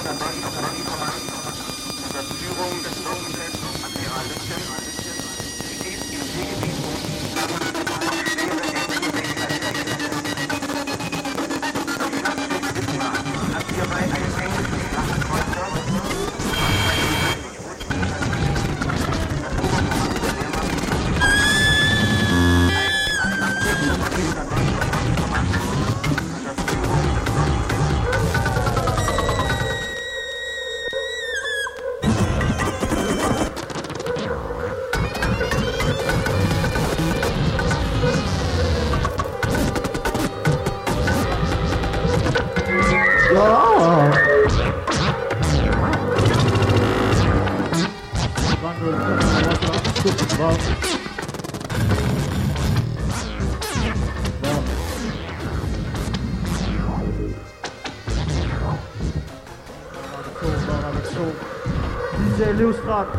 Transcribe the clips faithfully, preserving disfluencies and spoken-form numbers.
Livsret.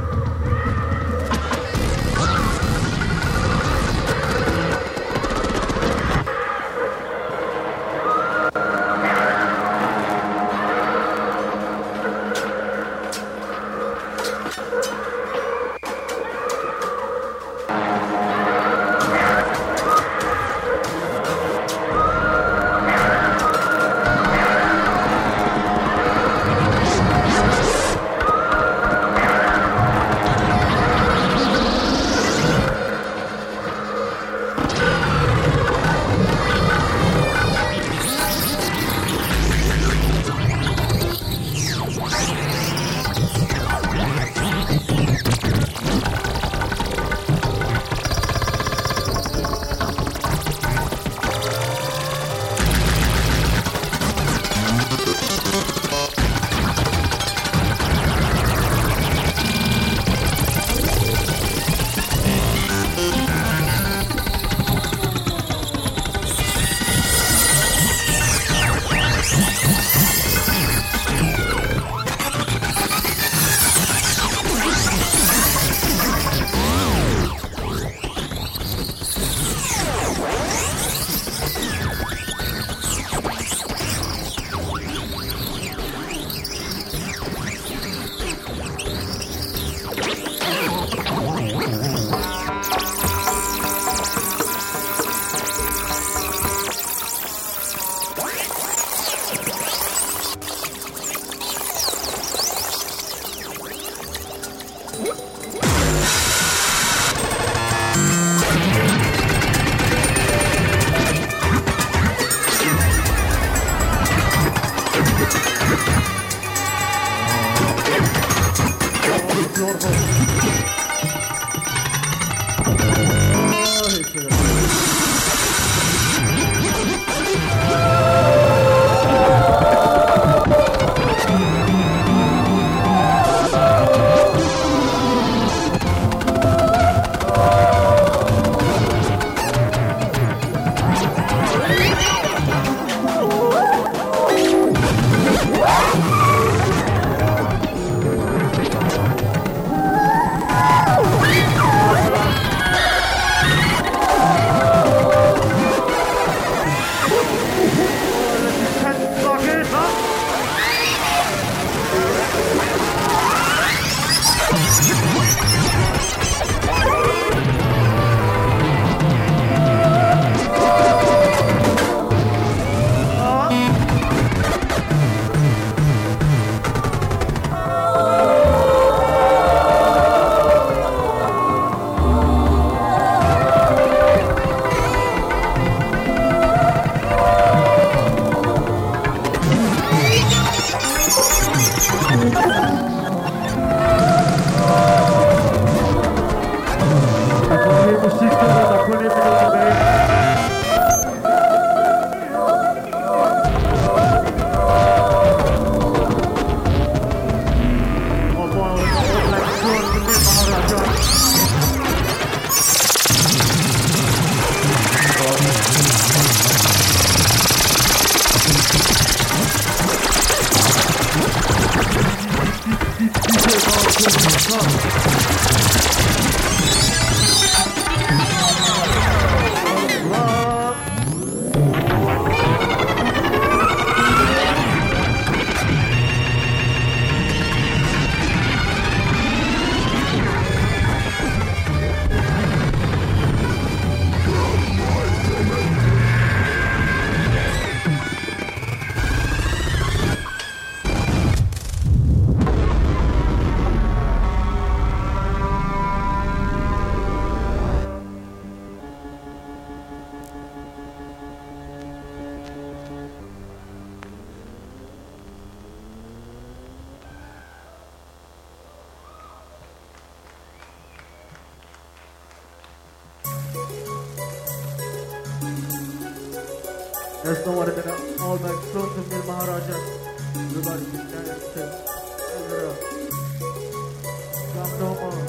There's no one better. All my sons of Nil Maharaja. Everybody can dance. Give it up. Come no more.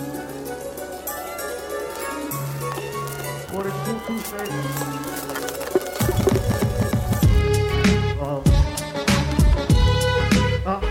What a two two face. Oh. Ah.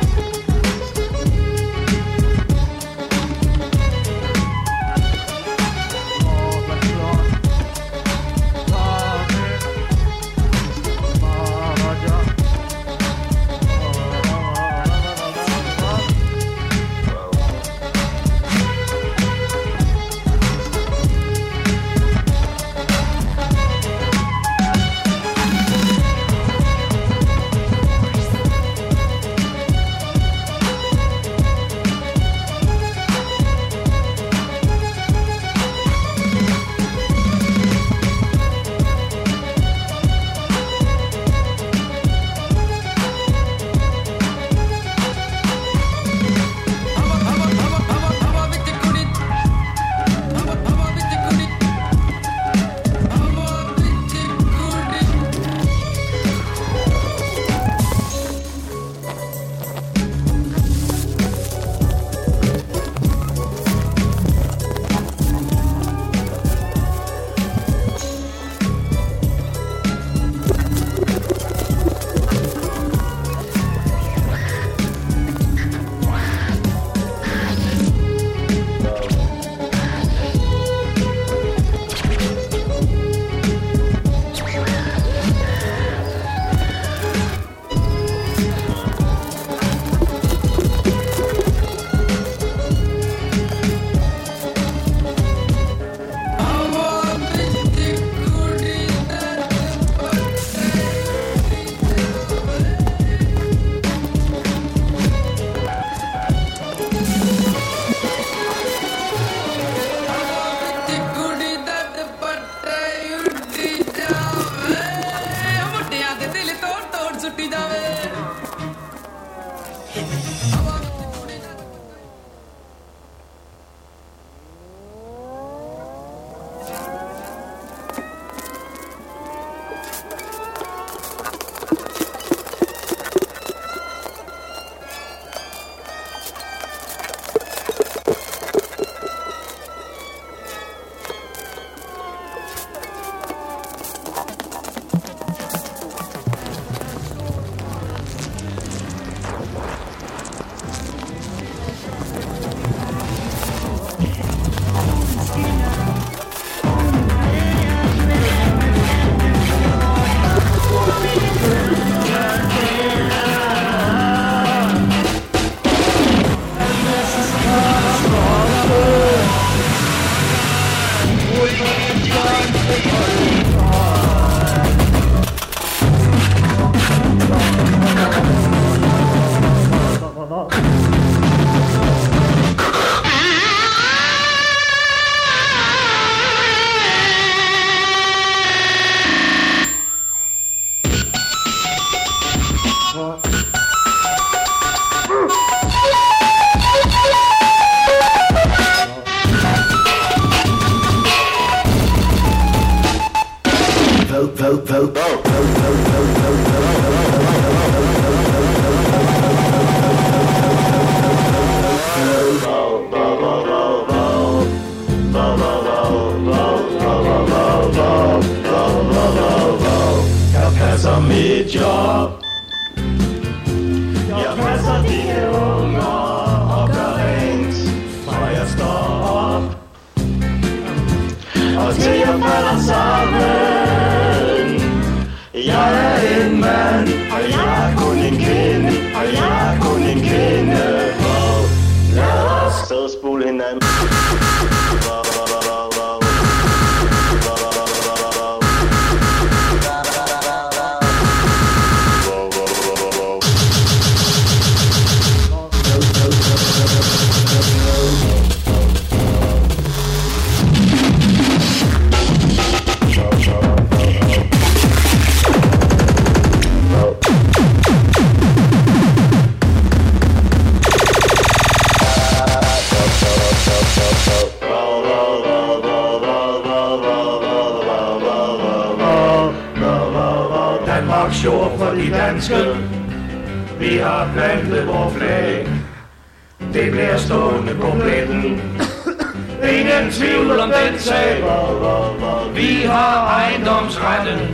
de danske. Vi har plantet vores flag. Det bliver stående på pletten. Ingen tvivl om den sag. Vi har ejendomsretten.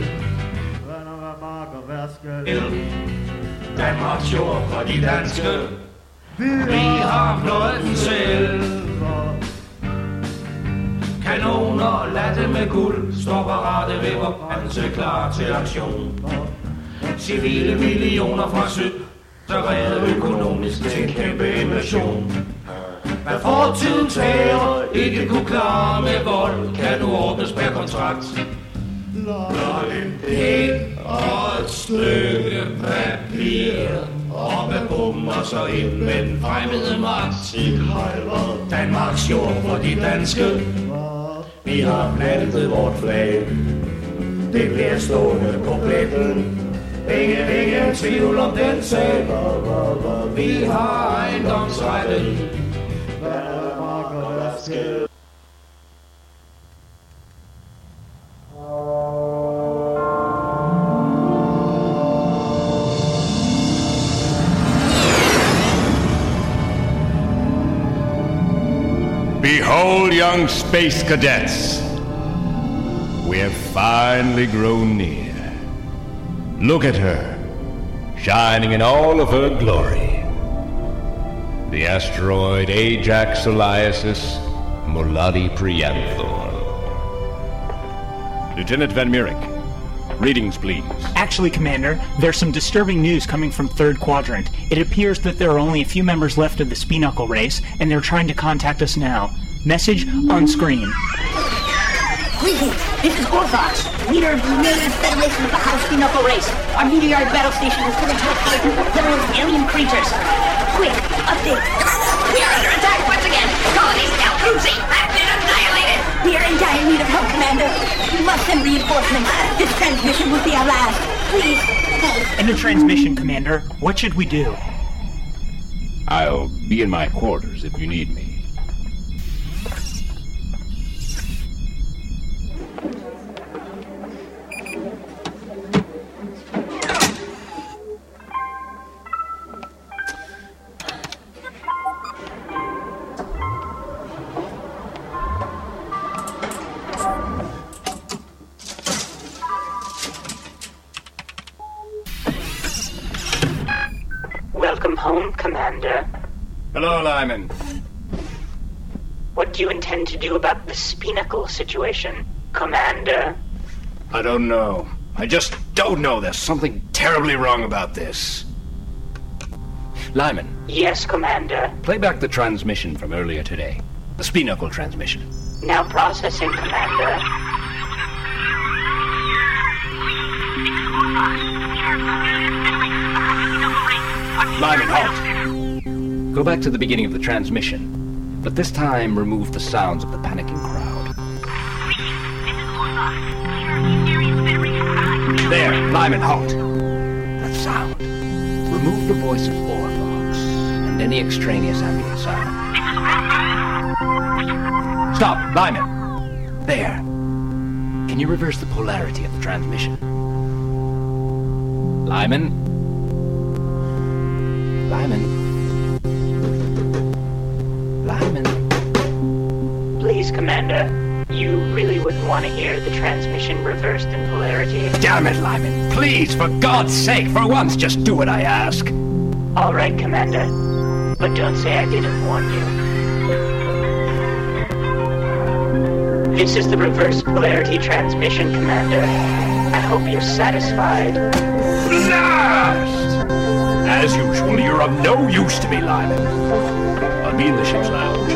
Danmarks jord for de danske. Vi har fløjten selv. Kanoner latte med guld står parate ved vor grænse klar til aktion. Civile millioner fra syd, der redder økonomisk til en kæmpe invasion. Hvad fortidens herrer ikke kunne klare med vold, kan nu ordnes per kontrakt. Blot en pæk og et stykke papir, og med bomber så ind med den fremmede magt. Danmarks jord for de danske. Vi har plantet vort flag. Det bliver stående på pletten. Ingen, ingen tvivl om den sag. Vi har ejendomsretten. Behold, young space cadets. We have finally grown near. Look at her, shining in all of her glory. The asteroid Ajax Eliasis Moladi Prianthor. Lieutenant Van Mierik, readings, please. Actually, Commander, there's some disturbing news coming from Third Quadrant. It appears that there are only a few members left of the Spinnacle race, and they're trying to contact us now. Message on screen. Greetings, this is Orthox, leader of the United Federation of the House Spinnacle race. Our meteoric battle station is coming to a fight with several alien creatures. Quick, update. We are under attack once again. Colony Scout Group Z have been annihilated. We are in dire need of help, Commander. We must send reinforcements. This transmission will be our last. Please, help. Enter transmission, Commander. What should we do? I'll be in my quarters if you need me. Welcome home, Commander. Hello, Lyman. What do you intend to do about the Spinnacle situation, Commander? I don't know. I just don't know. There's something terribly wrong about this. Lyman. Yes, Commander. Play back the transmission from earlier today. The Spinnacle transmission. Now processing, Commander. Lyman, halt! Go back to the beginning of the transmission, but this time remove the sounds of the panicking crowd. There, Lyman, halt! That sound. Remove the voice of Orthox and any extraneous ambient sound. Stop, Lyman! There. Can you reverse the polarity of the transmission? Lyman? Lyman. Lyman. Please, Commander. You really wouldn't want to hear the transmission reversed in polarity. Damn it, Lyman. Please, for God's sake, for once, just do what I ask. All right, Commander. But don't say I didn't warn you. This is the reverse polarity transmission, Commander. I hope you're satisfied. Blast! As usual, you're of no use to me, Lyman. I'll be in the ship's lounge.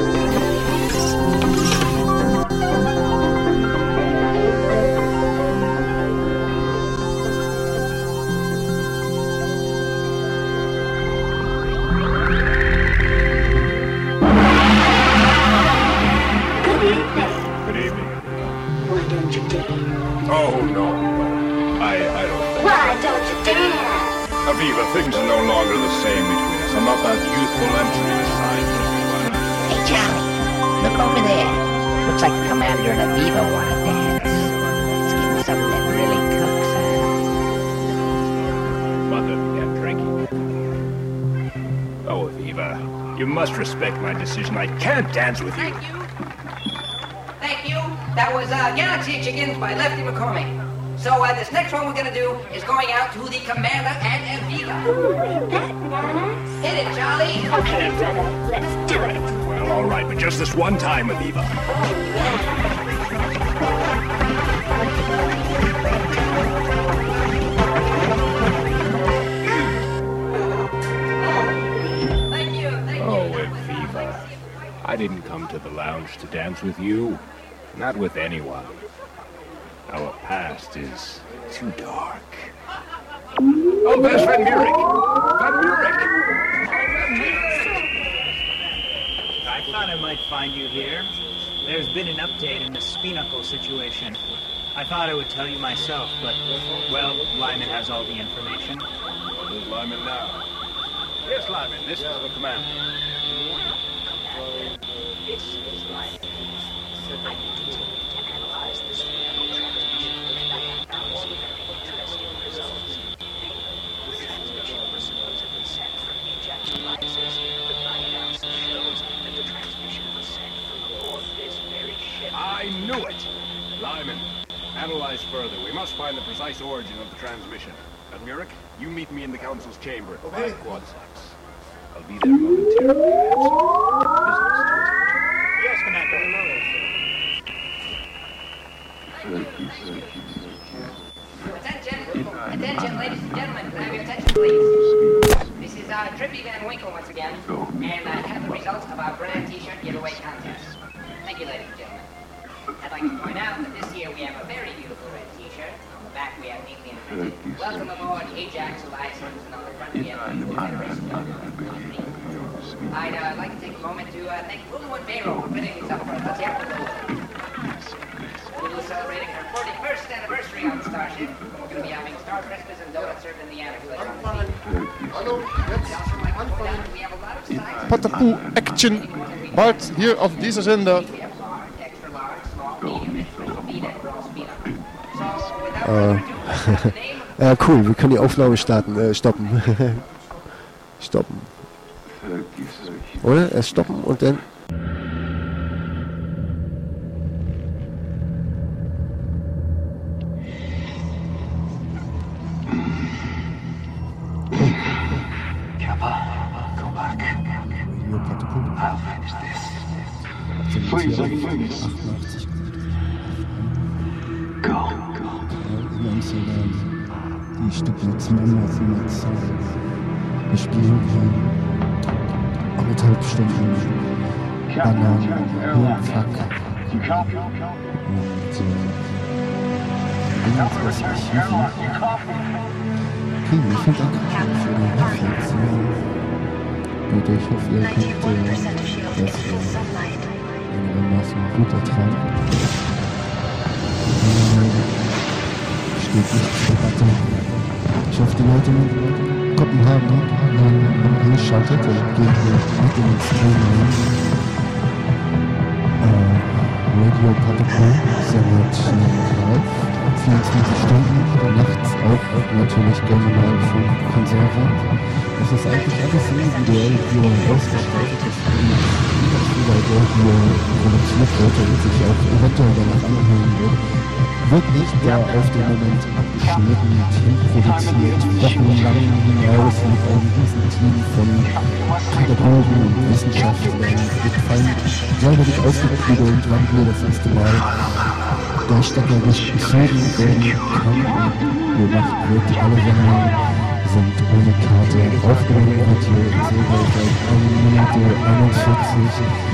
Good evening. Good evening. Why don't you dare? Oh, no, no. I, I don't... Why don't you dare? Aviva, things are no longer the same between us. I'm not that youthful entry beside me. Hey, Charlie, look over there. Looks like the Commander and Aviva want to dance. Let's give them something that really cooks, huh? Oh, Aviva, you must respect my decision. I can't dance with you. Thank you. Thank you. That was uh, Galaxy Chickens by Lefty McCormick. So uh, this next one we're gonna do is going out to the Commander and Aviva. That nice. Hit it, Charlie. Okay, brother, let's do it. Well, all right, but just this one time, Aviva. Thank you. Thank Oh, you. Aviva, I didn't come to the lounge to dance with you. Not with anyone. Our past is too dark. Oh, there's Van Buren! Van Buren! I thought I might find you here. There's been an update in the Spinnacle situation. I thought I would tell you myself, but, well, Lyman has all the information. Where's Lyman now? Yes, Lyman, this is the commander. This is Lyman. I continue to analyze the Spinnacle transmission, and I have found some very interesting results. The transmission was supposedly sent from Ajax devices, but my analysis shows that the transmission was sent from aboard this very ship. I knew it! Lyman, analyze further. We must find the precise origin of the transmission. Van Buren, you meet me in the council's chamber at five quad six. I'll be there momentarily. I have some business to attend to. Yes, Commander. Attention, attention, ladies and gentlemen. Can I have your attention, please? This is uh, Trippy Van Winkle once again, and I have the results of our brand T-shirt giveaway contest. Thank you, ladies and gentlemen. I'd like to point out that this year we have a very beautiful red T-shirt. On the back we have neatly imprinted, "Welcome aboard Ajax license," and on the front we have the Federation logo. I'd uh, like to take a moment to uh, thank Lulu and Pharaoh for putting these up for us. Let's hear it for Lulu. Lulu's celebrating her forty-first anniversary on the Starship. We're going to be having Star Christmas and donuts served in the attic. Hallo, jetzt anfangen. We have a lot of sides. Patapu Action. Bald hier auf dieser Sender. Äh, ja, cool, wir können die Aufnahme starten, äh, stoppen. Stoppen. Oder? Erst stoppen und dann... Please, please. Go. In Amsterdam, die Stücke zum Amazon wir spielen hier anderthalb Stunden Bananen, Hirnflack und äh, irgendwas, was ich hier okay, ich finde auch für den Netflix und ich hoffe, ihr könnt äh, das äh, einigermaßen gut ertragen. Steht nicht zur Debatte. Ich hoffe, die Leute in Kopenhagen haben eingeschaltet und gehen hier mit in den Stream rein. Äh, Radio Patapool sendet live, vierundzwanzig Stunden, nachts auch natürlich gerne mal von Konserve. Das ist eigentlich alles individuell hier ausgestaltet. Das ist die Leute hier produziert wird und sich auch eventuell danach anhören wird. Wird nicht da auf den Moment abgeschnitten, teamproduziert, wochenlang hinaus mit einem riesen Team von Pädagogen und Wissenschaftlern, mit Feind säuberlich ausgeklügelt, wann wir das erste Mal durchsteckerisch gezogen werden kann und gemacht wird. Alle Sendungen sind ohne Karte aufgenommen, wird hier in Silber seit einer Minute einundvierzig.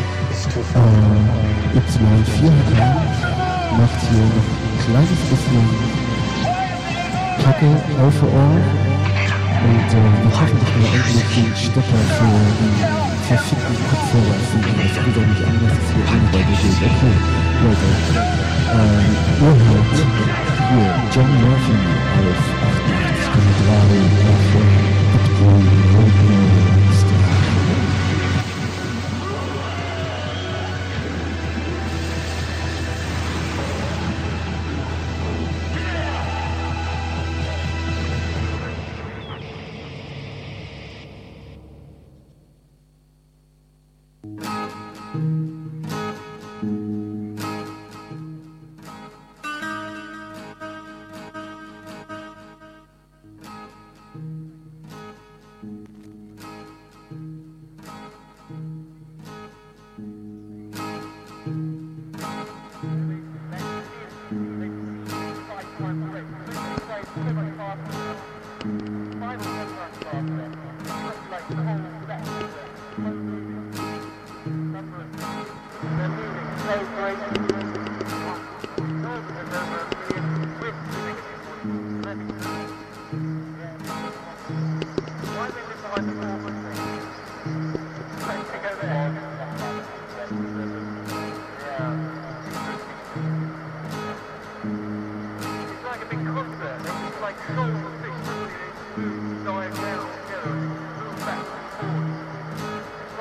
Äh, Y vier macht hier noch ein kleines bisschen Kacke auf für Ohr und äh, wir hoffen, dass wir eigentlich den Stecker für die verfickten Kopfhörer finden. Das geht auch nicht an, dass es hier ohne bei dir geht. Okay, Leute, äh, ihr hört hier John Murphy auf achtundachtzig Komma drei F M Bitcoin Radio Star.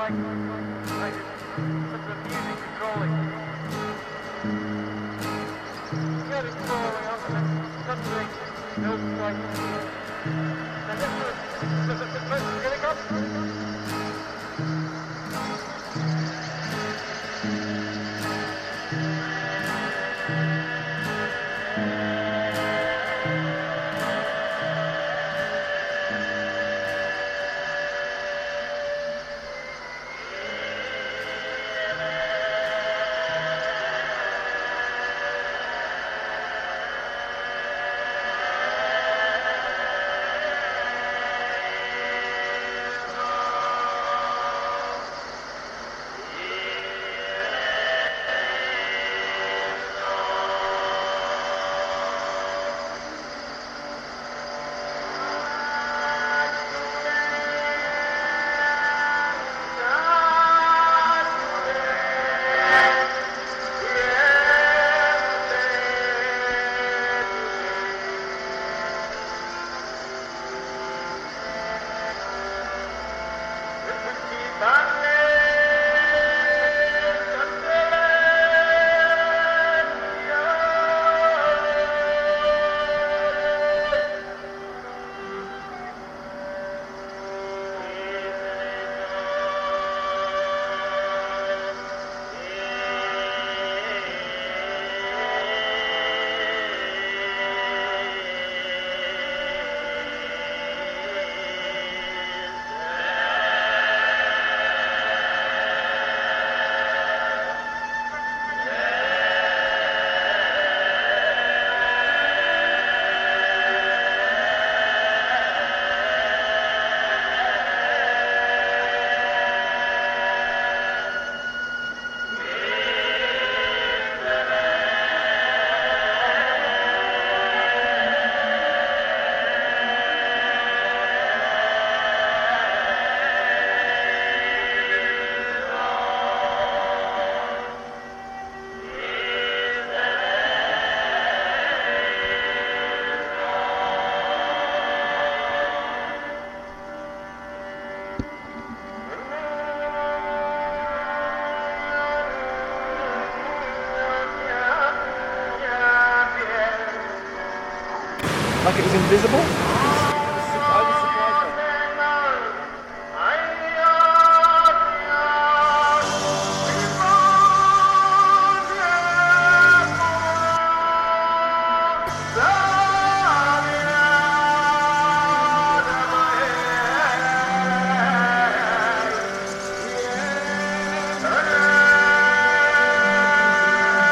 Like it was invisible?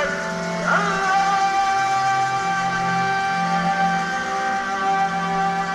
Ah!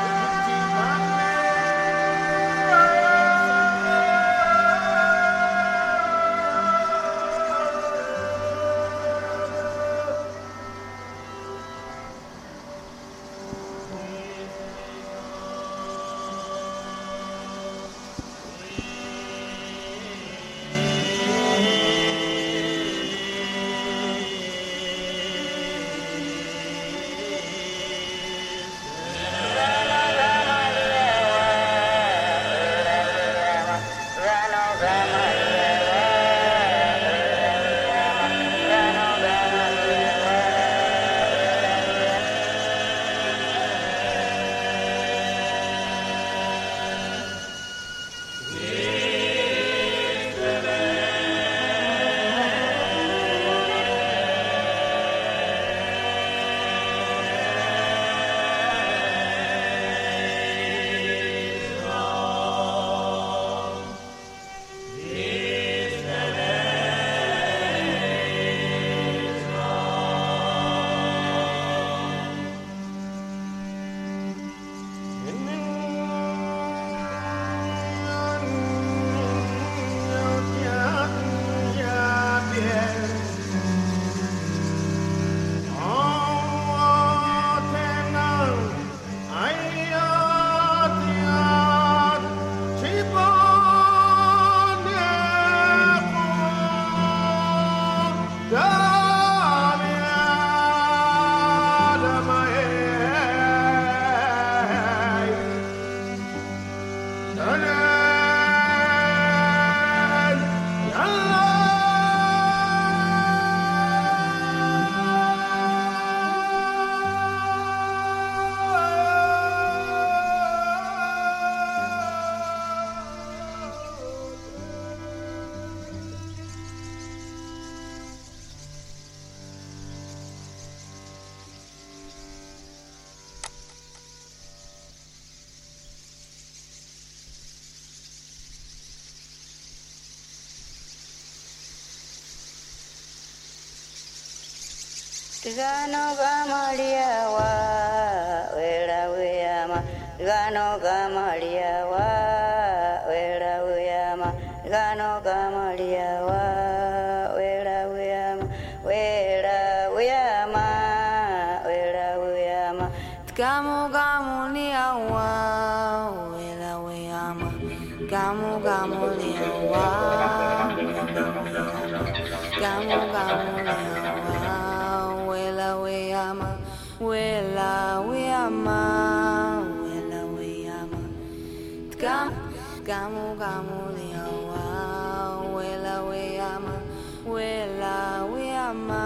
Gano gamaliawa, wera weyama. Gano gamaliawa, wera weyama. Gano gamaliawa, wera weyama. Wera weyama, wera weyama. Gamu gamu liawa, wera weyama. Gamu gamu liawa, gamu gamu liawa. Wela weyama, wela weyama, wela weyama. Gam, gamu gamu liawa, wela weyama, wela weyama.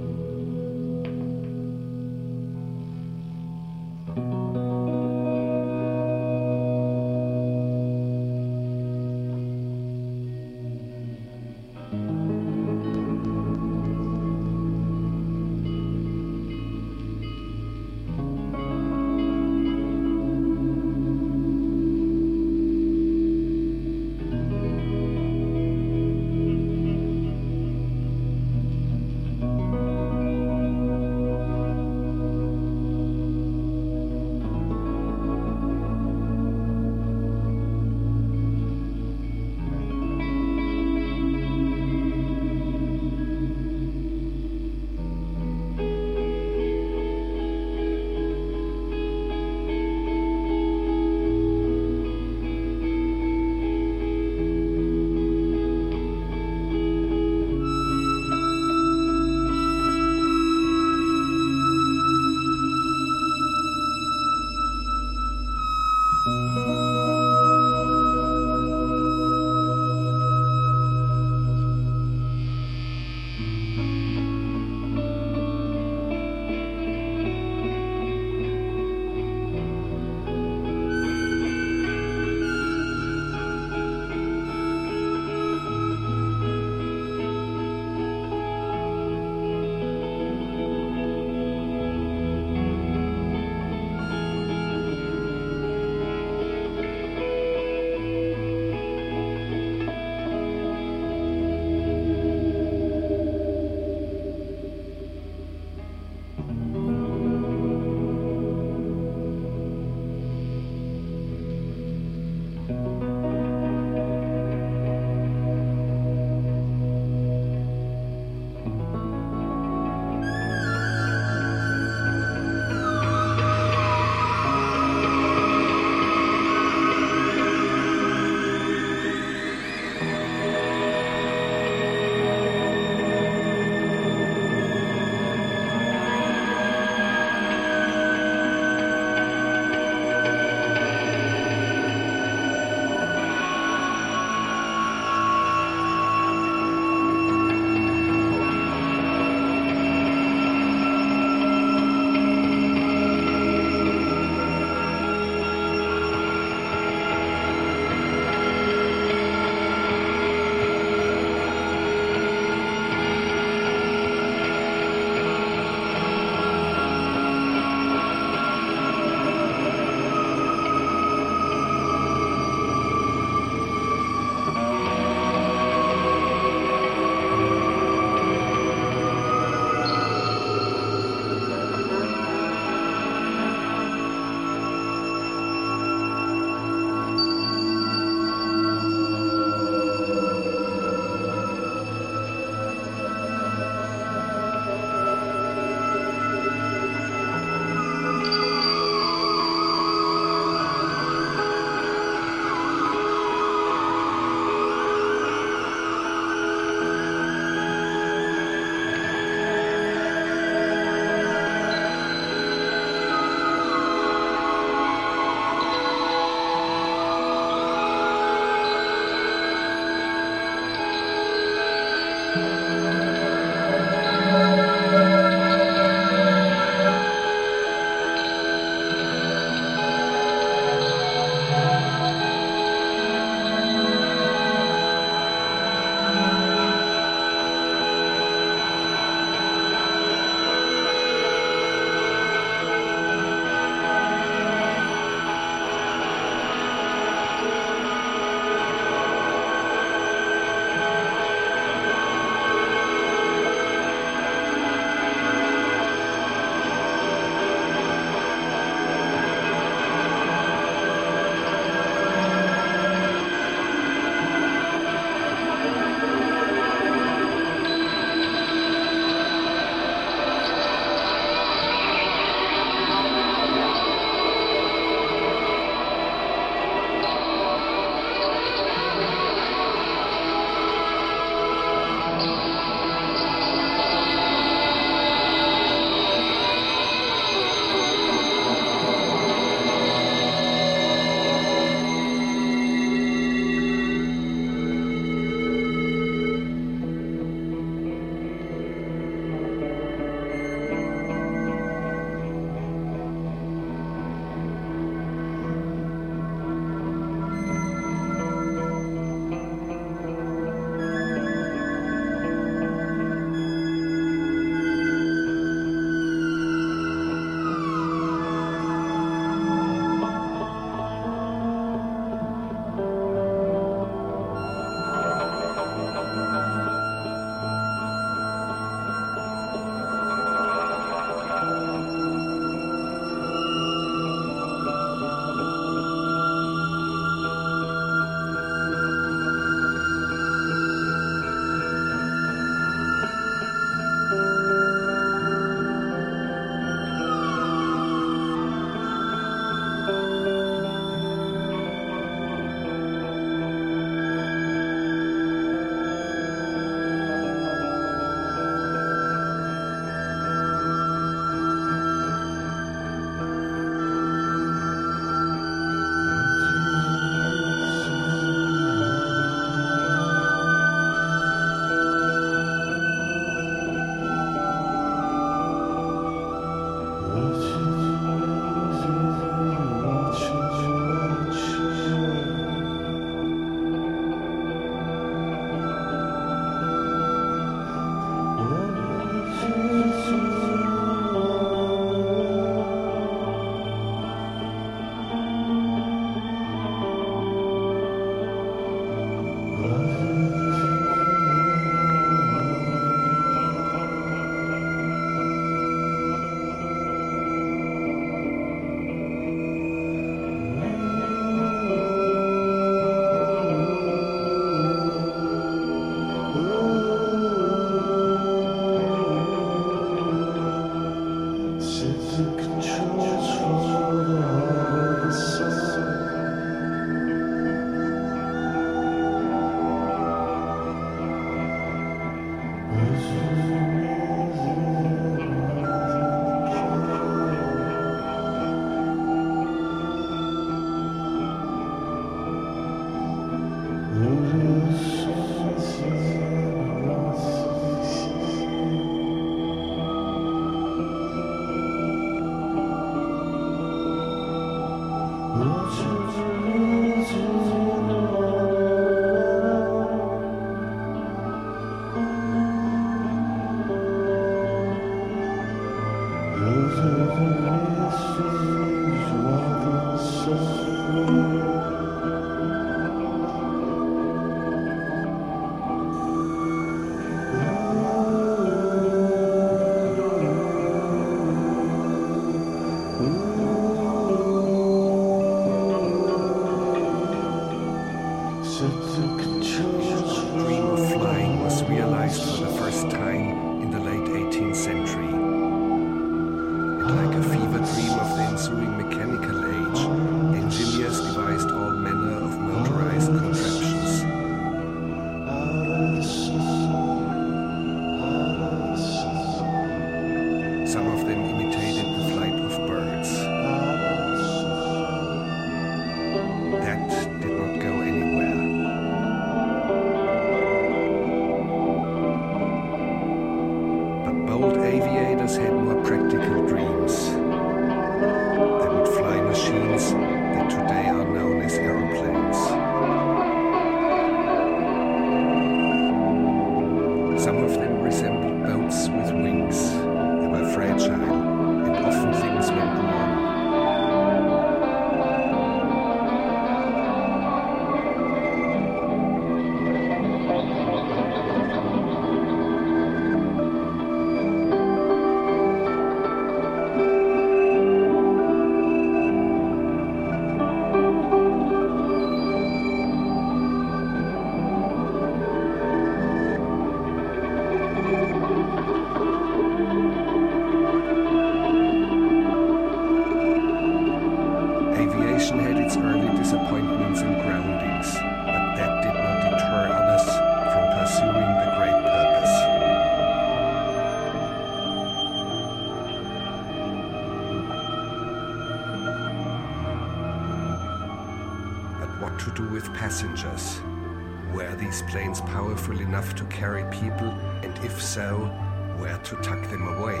Passengers. Were these planes powerful enough to carry people, and if so, where to tuck them away?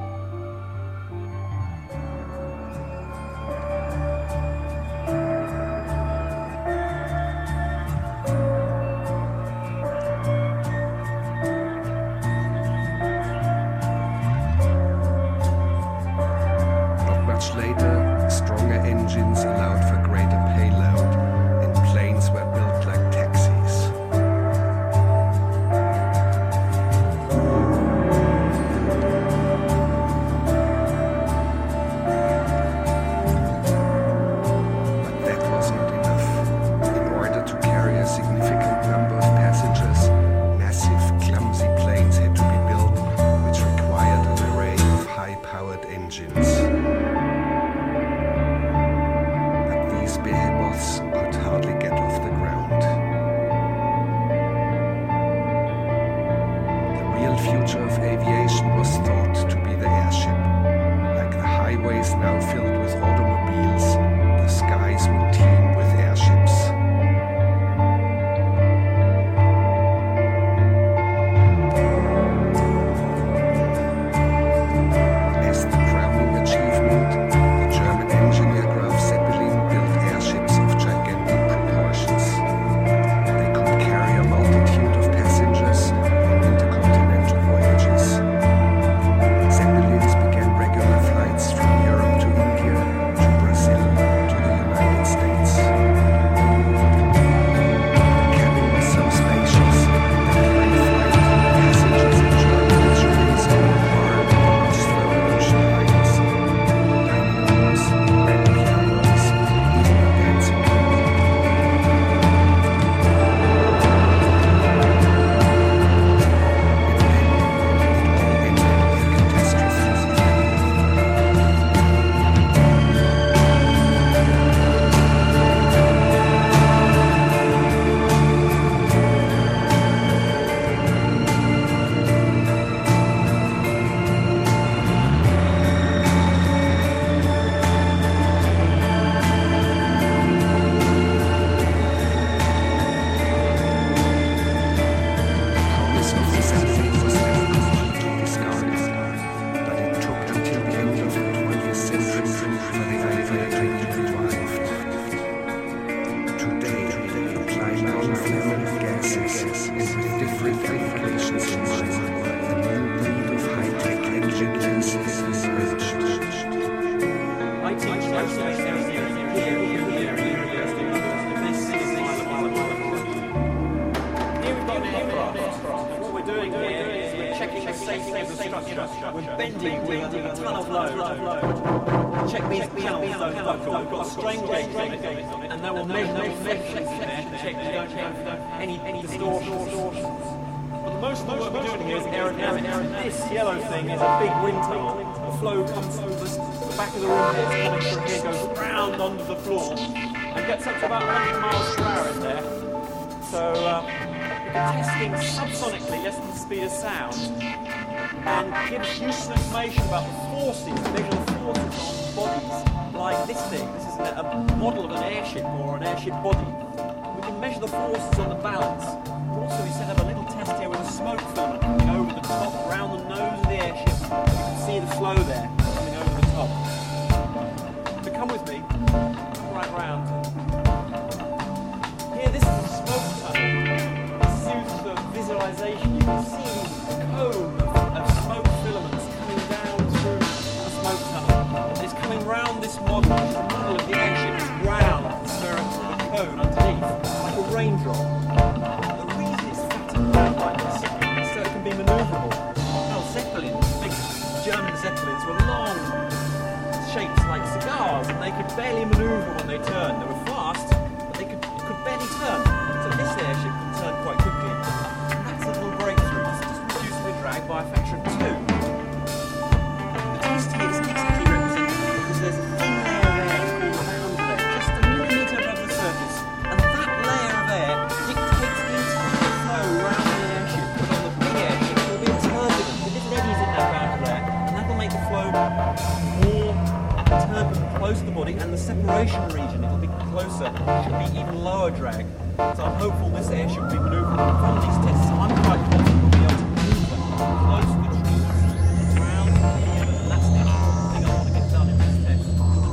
Not much later, stronger engines allowed for greater payload. Were built like taxis. But that wasn't enough. In order to carry a significant number of passengers, massive, clumsy planes had to be built, which required an array of high-powered engines. But these behemoths could hardly get off the ground. The real future of aviation was thought to be the airship. Like the highways now filled with automobiles, the skies would teem with airships. As the crowning achievement, the German engineer Graf Zeppelin built airships of gigantic safety of the structure. We're bending with a ton of load. Check these channels, those buckles. We've got strain gauges on it, and that will measure the reflections in there to check we don't have any, any distortions. But the most of the work we're doing here is aerodynamics. This yellow thing is a big wind tunnel. The flow comes through the, the back of the room here, it's coming through here, goes round under the floor, and gets up to about one hundred miles per hour in there. So um, we can test things subsonically, less than the speed of sound, and give us useful information about the forces, measure the forces on bodies like this thing. This is a, a model of an airship or an airship body. We can measure the forces on the balance. Also, we set up a little test here with a smoke filament coming over the top, around the nose of the airship. You can see the flow there coming over the top. So come with me, come right round. Here, this is a smoke tunnel. This is used for visualization. You can see a cone of, of smoke filaments coming down through the smoke tunnel. It's coming round this model. The model of the airship is round, spherical, with a cone underneath, like a raindrop. Like this, so it can be manoeuvrable. Well, Zeppelins, big German Zeppelins, were long shapes like cigars, and they could barely manoeuvre when they turned. They were fast, but they could, could barely turn. So this airship could turn quite quickly. And that's a little breakthrough. It's just reducing the drag by a factor of two. The test here is exactly representative because there's a thin layer of air called a bound layer, just a millimetre above the surface, and that layer of air dictates the entire flow around the airship. But on the big airship, there will be a turbulence with little eddies in that bound layer, and that will make the flow more turbulent, close to the body, and the separation region, it'll be closer, should be even lower drag. So I'm hopeful this airship will be manoeuvrable from these tests, so I'm quite confident we'll be able to manoeuvre close to the trees, around here, and that's the important thing I want to get done in this test.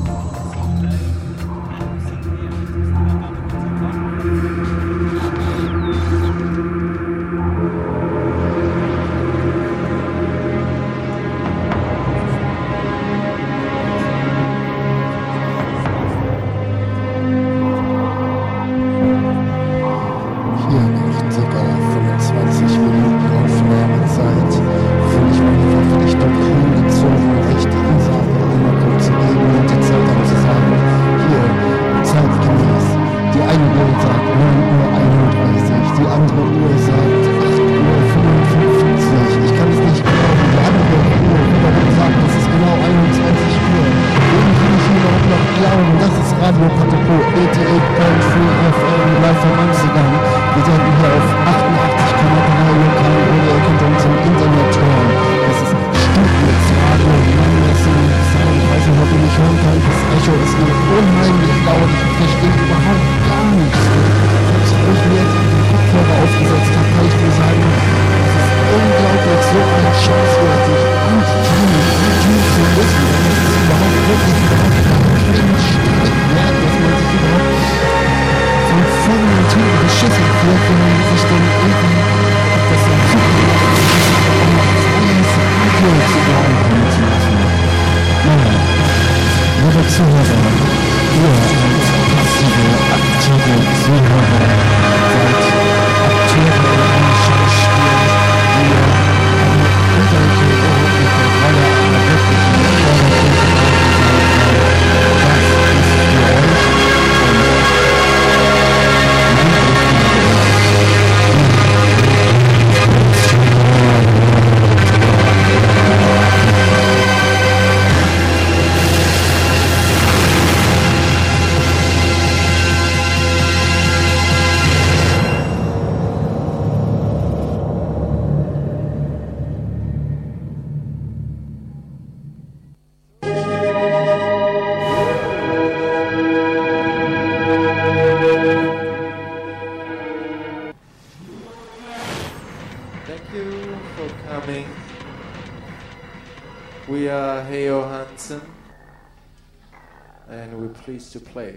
Pleased to play.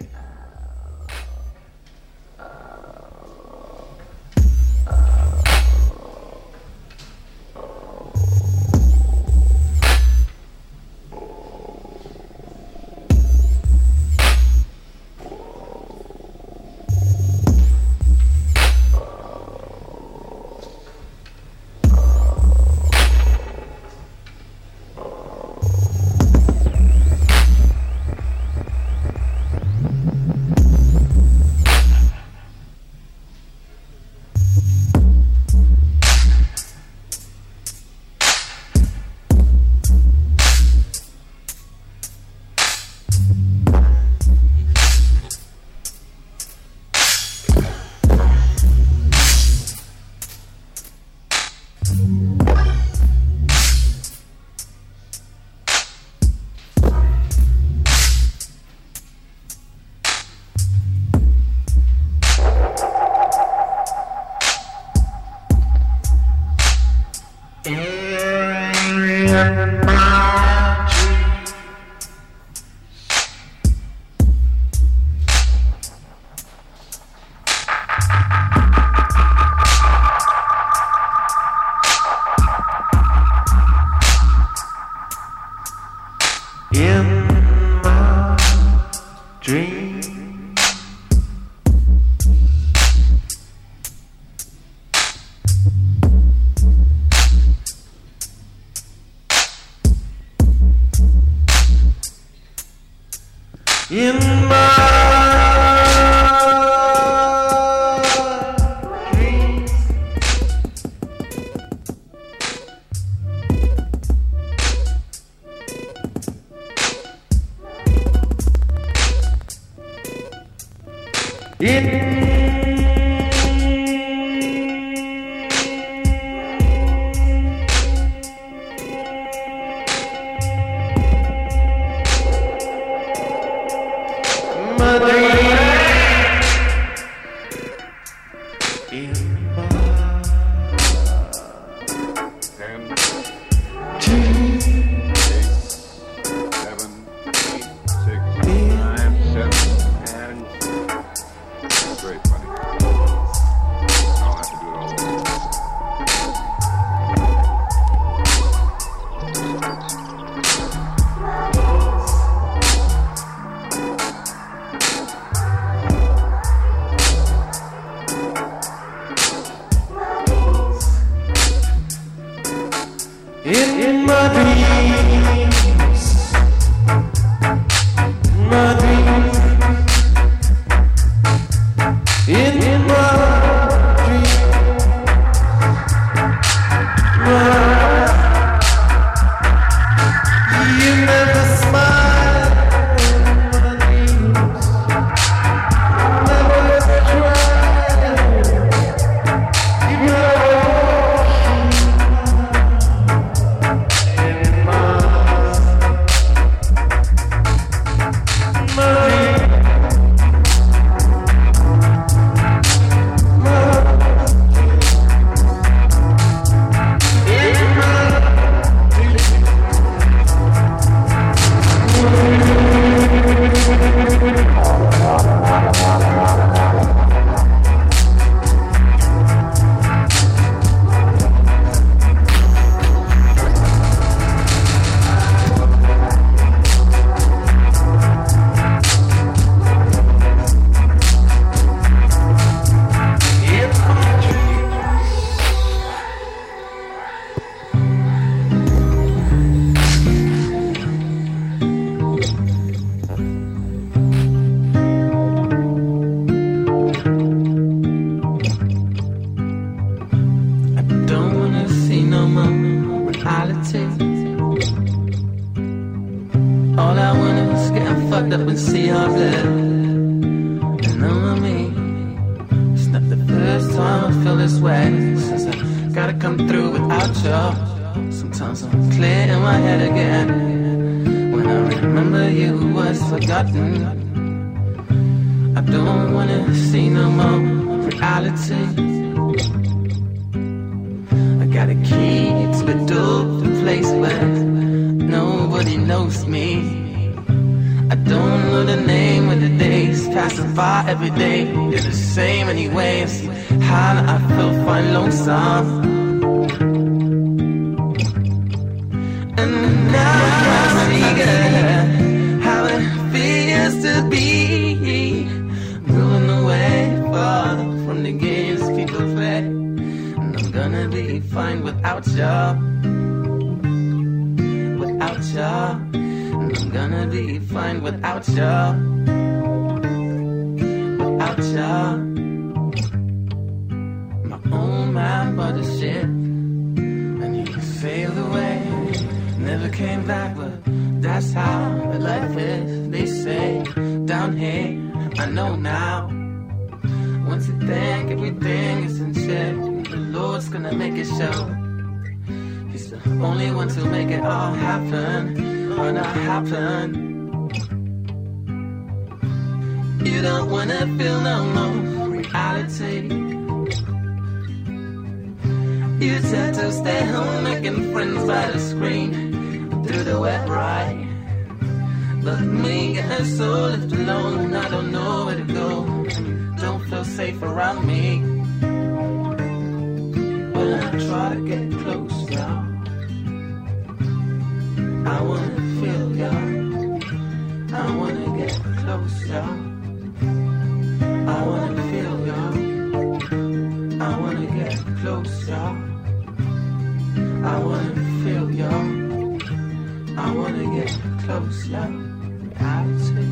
dream. In my dreams, in I wanna feel ya. I wanna get close. closer. I wanna feel you. I wanna get closer. I wanna feel you. I wanna get closer. Reality.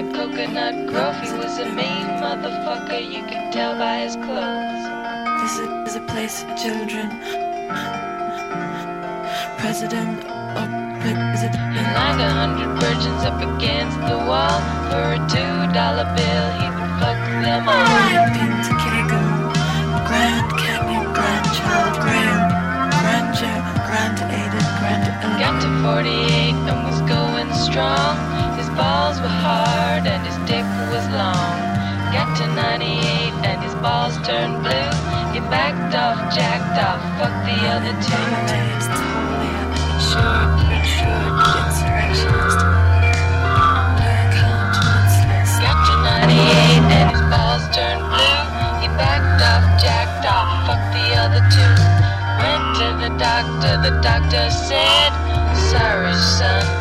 Coconut Grove, he was a mean motherfucker, you could tell by his clothes. This is a place for children. President or president. He lined a hundred virgins up against the wall. For a two dollar bill, he'd fuck them all. Pinta Kegel, Grand Canyon, Grandchild, Grand, Grandeur, Grand Aided, Grand Elder. Got to forty-eight and was going strong. His balls were hard and his dick was long. Got to ninety-eight and his balls turned blue. He backed off, jacked off, fucked the other two. Short, short, insurrectionist. Got to ninety-eight and his balls turned blue. He backed off, jacked off, fucked the other two. Went to the doctor, the doctor said, sorry son,